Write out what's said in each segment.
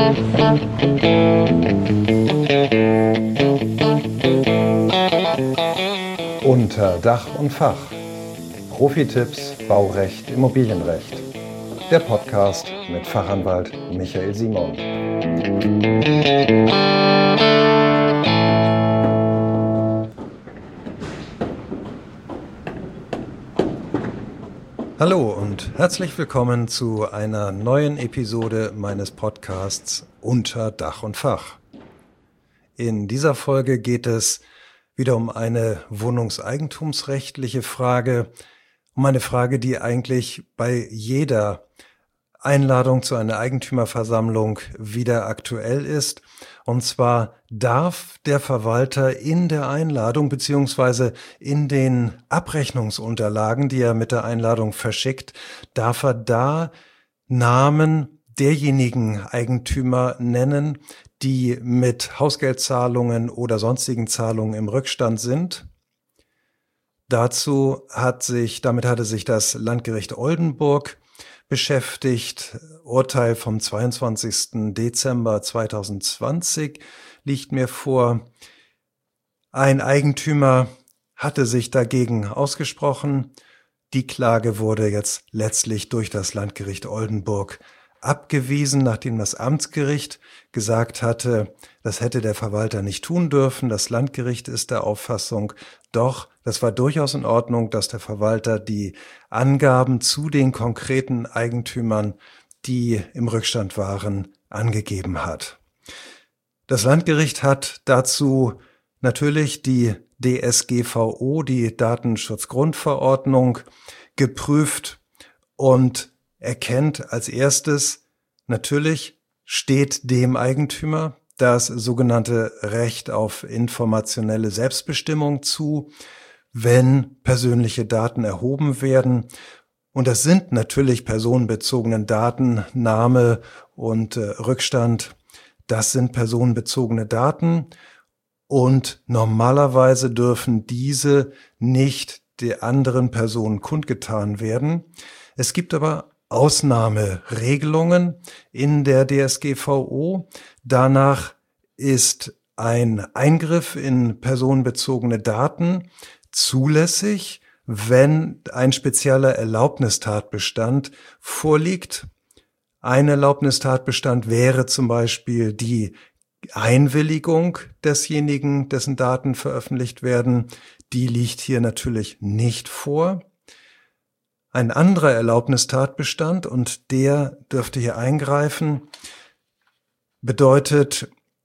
Unter Dach und Fach. Profi-Tipps, Baurecht, Immobilienrecht. Der Podcast mit Fachanwalt Michael Simon. Hallo und herzlich willkommen zu einer neuen Episode meines Podcasts Unter Dach und Fach. In dieser Folge geht es wieder um eine wohnungseigentumsrechtliche Frage, um eine Frage, die eigentlich bei jeder Einladung zu einer Eigentümerversammlung wieder aktuell ist. Und zwar darf der Verwalter in der Einladung bzw. in den Abrechnungsunterlagen, die er mit der Einladung verschickt, darf er da Namen derjenigen Eigentümer nennen, die mit Hausgeldzahlungen oder sonstigen Zahlungen im Rückstand sind. Damit hatte sich das Landgericht Oldenburg beschäftigt. Urteil vom 22. Dezember 2020 liegt mir vor. Ein Eigentümer hatte sich dagegen ausgesprochen. Die Klage wurde jetzt letztlich durch das Landgericht Oldenburg abgewiesen, nachdem das Amtsgericht gesagt hatte, das hätte der Verwalter nicht tun dürfen. Das Landgericht ist der Auffassung, doch, das war durchaus in Ordnung, dass der Verwalter die Angaben zu den konkreten Eigentümern, die im Rückstand waren, angegeben hat. Das Landgericht hat dazu natürlich die DSGVO, die Datenschutzgrundverordnung, geprüft und erkennt als erstes, natürlich steht dem Eigentümer das sogenannte Recht auf informationelle Selbstbestimmung zu, wenn persönliche Daten erhoben werden. Und das sind natürlich personenbezogene Daten, Name und Rückstand. Das sind personenbezogene Daten und normalerweise dürfen diese nicht der anderen Person kundgetan werden. Es gibt aber Ausnahmeregelungen in der DSGVO. Danach ist ein Eingriff in personenbezogene Daten zulässig, wenn ein spezieller Erlaubnistatbestand vorliegt. Ein Erlaubnistatbestand wäre zum Beispiel die Einwilligung desjenigen, dessen Daten veröffentlicht werden. Die liegt hier natürlich nicht vor. Ein anderer Erlaubnistatbestand, und der dürfte hier eingreifen, bedeutet,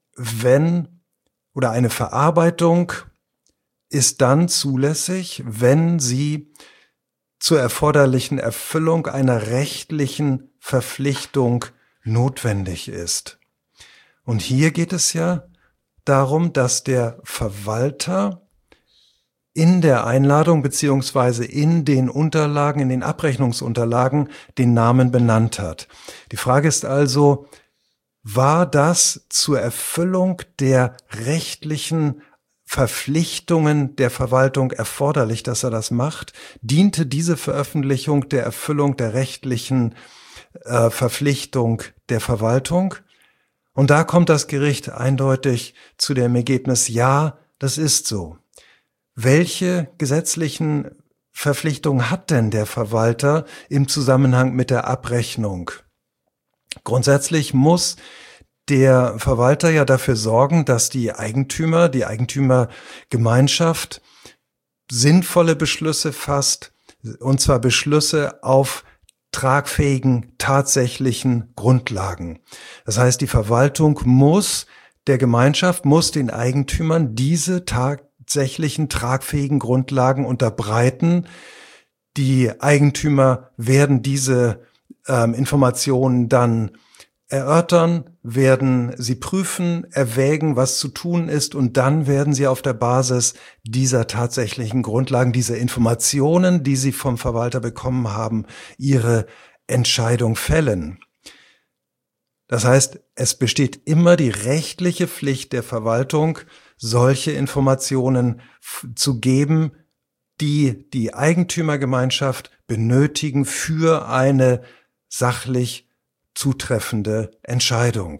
eine Verarbeitung ist dann zulässig, wenn sie zur erforderlichen Erfüllung einer rechtlichen Verpflichtung notwendig ist. Und hier geht es ja darum, dass der Verwalter in der Einladung beziehungsweise in den Unterlagen, in den Abrechnungsunterlagen den Namen benannt hat. Die Frage ist also, war das zur Erfüllung der rechtlichen Verpflichtungen der Verwaltung erforderlich, dass er das macht? Diente diese Veröffentlichung der Erfüllung der rechtlichen Verpflichtung der Verwaltung? Und da kommt das Gericht eindeutig zu dem Ergebnis, ja, das ist so. Welche gesetzlichen Verpflichtungen hat denn der Verwalter im Zusammenhang mit der Abrechnung? Grundsätzlich muss der Verwalter ja dafür sorgen, dass die Eigentümergemeinschaft sinnvolle Beschlüsse fasst, und zwar Beschlüsse auf tragfähigen, tatsächlichen Grundlagen. Das heißt, die Verwaltung muss den Eigentümern diese tatsächlichen tragfähigen Grundlagen unterbreiten. Die Eigentümer werden diese Informationen dann erörtern, werden sie prüfen, erwägen, was zu tun ist, und dann werden sie auf der Basis dieser tatsächlichen Grundlagen, dieser Informationen, die sie vom Verwalter bekommen haben, ihre Entscheidung fällen. Das heißt, es besteht immer die rechtliche Pflicht der Verwaltung, solche Informationen zu geben, die die Eigentümergemeinschaft benötigen für eine sachlich zutreffende Entscheidung.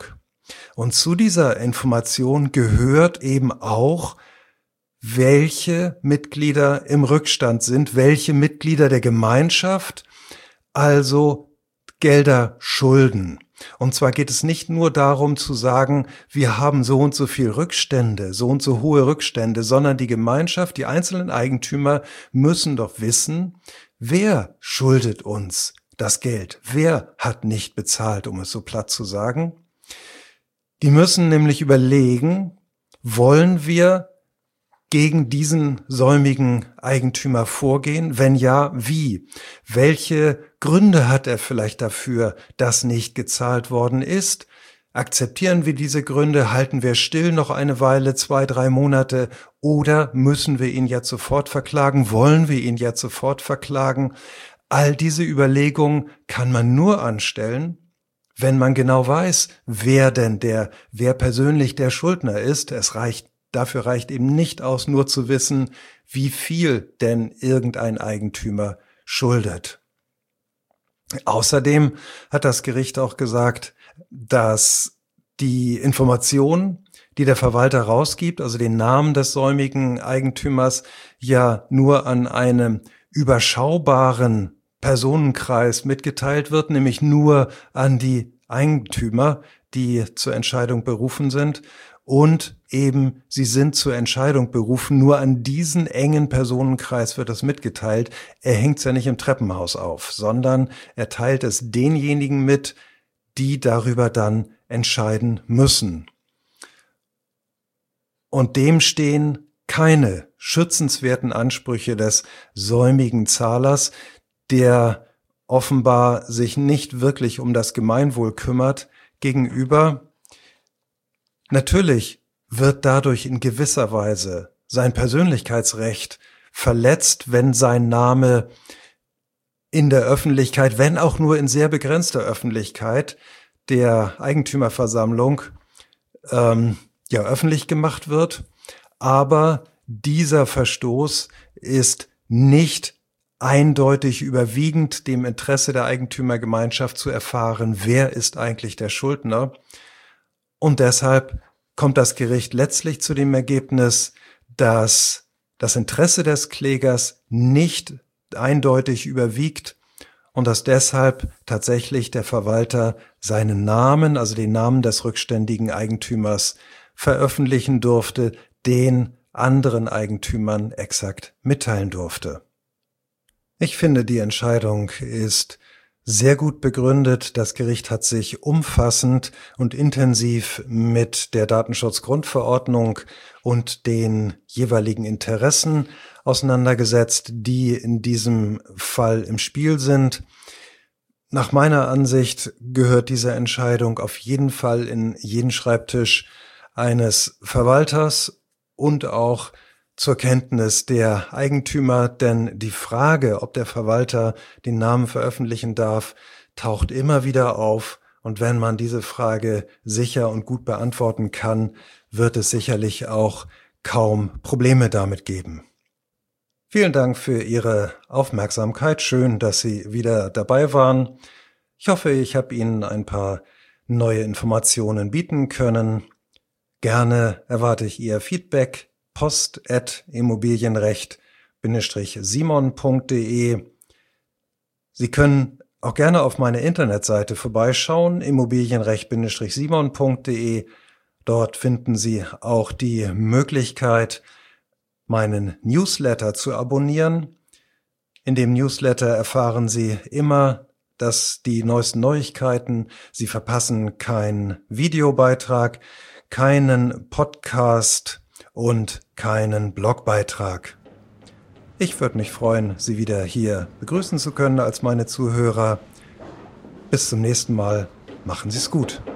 Und zu dieser Information gehört eben auch, welche Mitglieder im Rückstand sind, welche Mitglieder der Gemeinschaft also Gelder schulden. Und zwar geht es nicht nur darum zu sagen, wir haben so und so viel Rückstände, so und so hohe Rückstände, sondern die Gemeinschaft, die einzelnen Eigentümer müssen doch wissen, wer schuldet uns das Geld, wer hat nicht bezahlt, um es so platt zu sagen. Die müssen nämlich überlegen, wollen wir gegen diesen säumigen Eigentümer vorgehen? Wenn ja, wie? Welche Gründe hat er vielleicht dafür, dass nicht gezahlt worden ist? Akzeptieren wir diese Gründe? Halten wir still noch eine Weile, 2, 3 Monate? Oder müssen wir ihn jetzt sofort verklagen? Wollen wir ihn jetzt sofort verklagen? All diese Überlegungen kann man nur anstellen, wenn man genau weiß, wer persönlich der Schuldner ist. Dafür reicht eben nicht aus, nur zu wissen, wie viel denn irgendein Eigentümer schuldet. Außerdem hat das Gericht auch gesagt, dass die Information, die der Verwalter rausgibt, also den Namen des säumigen Eigentümers, ja nur an einem überschaubaren Personenkreis mitgeteilt wird, nämlich nur an die Eigentümer, die zur Entscheidung berufen sind. Und eben, sie sind zur Entscheidung berufen, nur an diesen engen Personenkreis wird das mitgeteilt. Er hängt es ja nicht im Treppenhaus auf, sondern er teilt es denjenigen mit, die darüber dann entscheiden müssen. Und dem stehen keine schützenswerten Ansprüche des säumigen Zahlers, der offenbar sich nicht wirklich um das Gemeinwohl kümmert, gegenüber. Natürlich wird dadurch in gewisser Weise sein Persönlichkeitsrecht verletzt, wenn sein Name in der Öffentlichkeit, wenn auch nur in sehr begrenzter Öffentlichkeit der Eigentümerversammlung öffentlich gemacht wird. Aber dieser Verstoß ist nicht eindeutig überwiegend dem Interesse der Eigentümergemeinschaft zu erfahren, wer ist eigentlich der Schuldner. Und deshalb kommt das Gericht letztlich zu dem Ergebnis, dass das Interesse des Klägers nicht eindeutig überwiegt und dass deshalb tatsächlich der Verwalter seinen Namen, also den Namen des rückständigen Eigentümers, veröffentlichen durfte, den anderen Eigentümern exakt mitteilen durfte. Ich finde, die Entscheidung ist sehr gut begründet. Das Gericht hat sich umfassend und intensiv mit der Datenschutzgrundverordnung und den jeweiligen Interessen auseinandergesetzt, die in diesem Fall im Spiel sind. Nach meiner Ansicht gehört diese Entscheidung auf jeden Fall in jeden Schreibtisch eines Verwalters und auch zur Kenntnis der Eigentümer, denn die Frage, ob der Verwalter den Namen veröffentlichen darf, taucht immer wieder auf. Und wenn man diese Frage sicher und gut beantworten kann, wird es sicherlich auch kaum Probleme damit geben. Vielen Dank für Ihre Aufmerksamkeit. Schön, dass Sie wieder dabei waren. Ich hoffe, ich habe Ihnen ein paar neue Informationen bieten können. Gerne erwarte ich Ihr Feedback. post@immobilienrecht-simon.de. Sie können auch gerne auf meine Internetseite vorbeischauen, immobilienrecht-simon.de. Dort finden Sie auch die Möglichkeit, meinen Newsletter zu abonnieren. In dem Newsletter erfahren Sie immer die neuesten Neuigkeiten. Sie verpassen keinen Videobeitrag, keinen Podcast und keinen Blogbeitrag. Ich würde mich freuen, Sie wieder hier begrüßen zu können als meine Zuhörer. Bis zum nächsten Mal. Machen Sie es gut.